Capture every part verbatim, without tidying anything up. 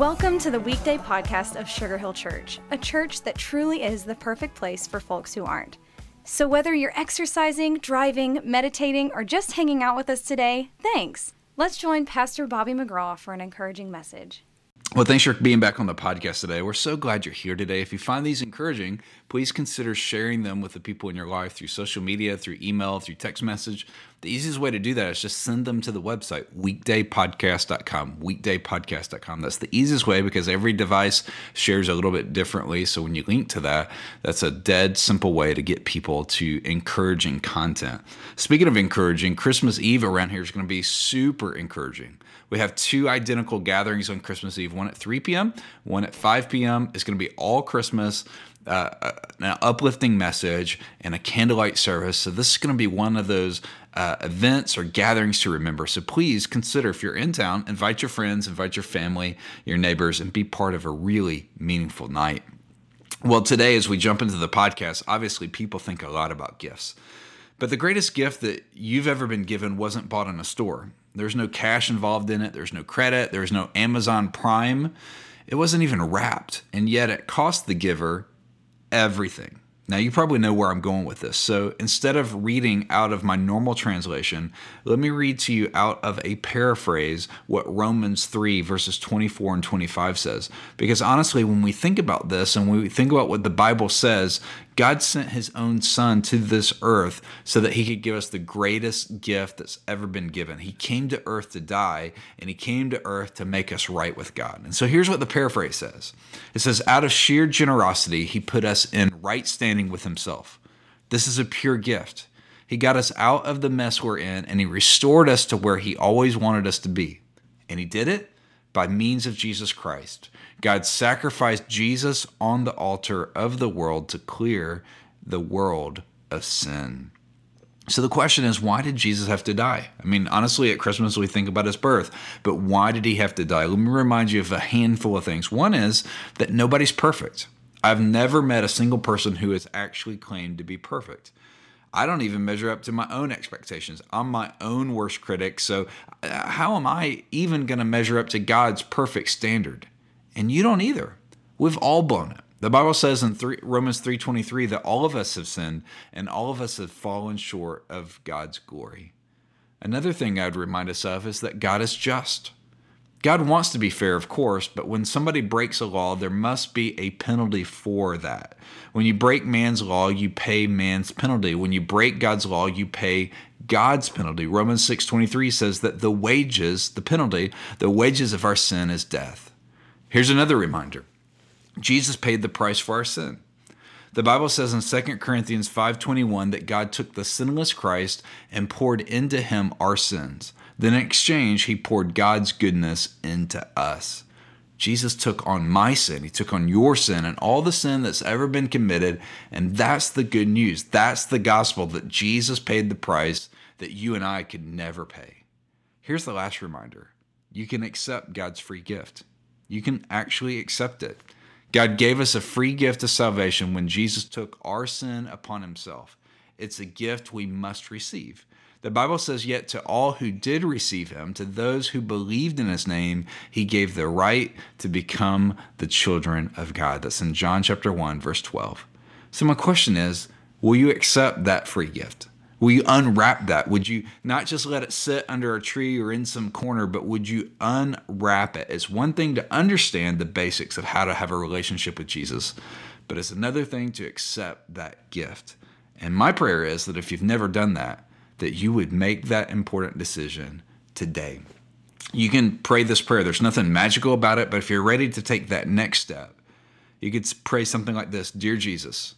Welcome to the weekday podcast of Sugar Hill Church, a church that truly is the perfect place for folks who aren't. So whether you're exercising, driving, meditating, or just hanging out with us today, thanks. Let's join Pastor Bobby McGraw for an encouraging message. Well, thanks for being back on the podcast today. We're so glad you're here today. If you find these encouraging, please consider sharing them with the people in your life through social media, through email, through text message. The easiest way to do that is just send them to the website, weekday podcast dot com, weekday podcast dot com. That's the easiest way because every device shares a little bit differently. So when you link to that, that's a dead simple way to get people to encouraging content. Speaking of encouraging, Christmas Eve around here is going to be super encouraging. We have two identical gatherings on Christmas Eve, one at three p.m., one at five p.m. It's going to be all Christmas, uh, an uplifting message, and a candlelight service. So this is going to be one of those uh, events or gatherings to remember. So please consider, if you're in town, invite your friends, invite your family, your neighbors, and be part of a really meaningful night. Well, today, as we jump into the podcast, obviously people think a lot about gifts. But the greatest gift that you've ever been given wasn't bought in a store. There's no cash involved in it. There's no credit. There's no Amazon Prime. It wasn't even wrapped. And yet it cost the giver everything. Now, you probably know where I'm going with this. So instead of reading out of my normal translation, let me read to you out of a paraphrase what Romans three verses twenty-four and twenty-five says. Because honestly, when we think about this and we think about what the Bible says, God sent his own son to this earth so that he could give us the greatest gift that's ever been given. He came to earth to die, and he came to earth to make us right with God. And so here's what the paraphrase says. It says, out of sheer generosity, he put us in right standing with himself. This is a pure gift. He got us out of the mess we're in, and he restored us to where he always wanted us to be. And he did it by means of Jesus Christ. God sacrificed Jesus on the altar of the world to clear the world of sin. So the question is, why did Jesus have to die? I mean, honestly, at Christmas, we think about his birth, but why did he have to die? Let me remind you of a handful of things. One is that nobody's perfect. I've never met a single person who has actually claimed to be perfect. I don't even measure up to my own expectations. I'm my own worst critic, so how am I even going to measure up to God's perfect standard? And you don't either. We've all blown it. The Bible says in Romans three twenty-three that all of us have sinned and all of us have fallen short of God's glory. Another thing I'd remind us of is that God is just. God wants to be fair, of course, but when somebody breaks a law, there must be a penalty for that. When you break man's law, you pay man's penalty. When you break God's law, you pay God's penalty. Romans six twenty-three says that the wages, the penalty, the wages of our sin is death. Here's another reminder. Jesus paid the price for our sin. The Bible says in Second Corinthians five twenty-one that God took the sinless Christ and poured into him our sins. Then in exchange, he poured God's goodness into us. Jesus took on my sin. He took on your sin and all the sin that's ever been committed. And that's the good news. That's the gospel, that Jesus paid the price that you and I could never pay. Here's the last reminder. You can accept God's free gift. You can actually accept it. God gave us a free gift of salvation when Jesus took our sin upon himself. It's a gift we must receive. The Bible says, yet to all who did receive him, to those who believed in his name, he gave the right to become the children of God. That's in John chapter one, verse twelve. So my question is, will you accept that free gift? Will you unwrap that? Would you not just let it sit under a tree or in some corner, but would you unwrap it? It's one thing to understand the basics of how to have a relationship with Jesus, but it's another thing to accept that gift. And my prayer is that if you've never done that, that you would make that important decision today. You can pray this prayer. There's nothing magical about it, but if you're ready to take that next step, you could pray something like this. Dear Jesus,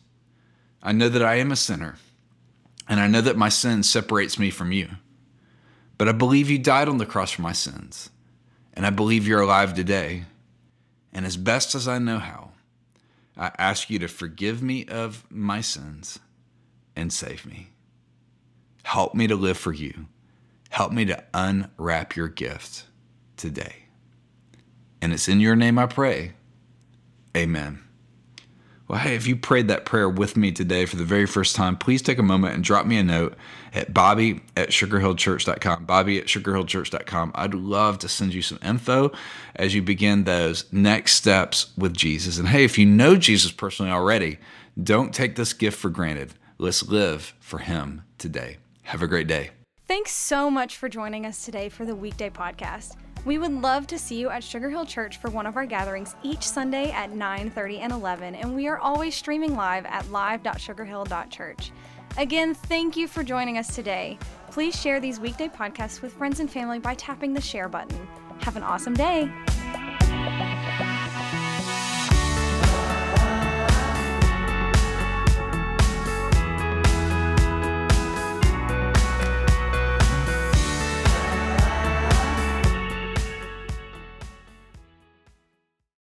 I know that I am a sinner, and I know that my sin separates me from you. But I believe you died on the cross for my sins, and I believe you're alive today. And as best as I know how, I ask you to forgive me of my sins and save me. Help me to live for you. Help me to unwrap your gift today. And it's in your name I pray. Amen. Well, hey, if you prayed that prayer with me today for the very first time, please take a moment and drop me a note at bobby at sugar hill church dot com, bobby at sugar hill church dot com. I'd love to send you some info as you begin those next steps with Jesus. And hey, if you know Jesus personally already, don't take this gift for granted. Let's live for him today. Have a great day. Thanks so much for joining us today for the Weekday Podcast. We would love to see you at Sugar Hill Church for one of our gatherings each Sunday at nine thirty and eleven, and we are always streaming live at live dot sugar hill dot church. Again, thank you for joining us today. Please share these weekday podcasts with friends and family by tapping the share button. Have an awesome day.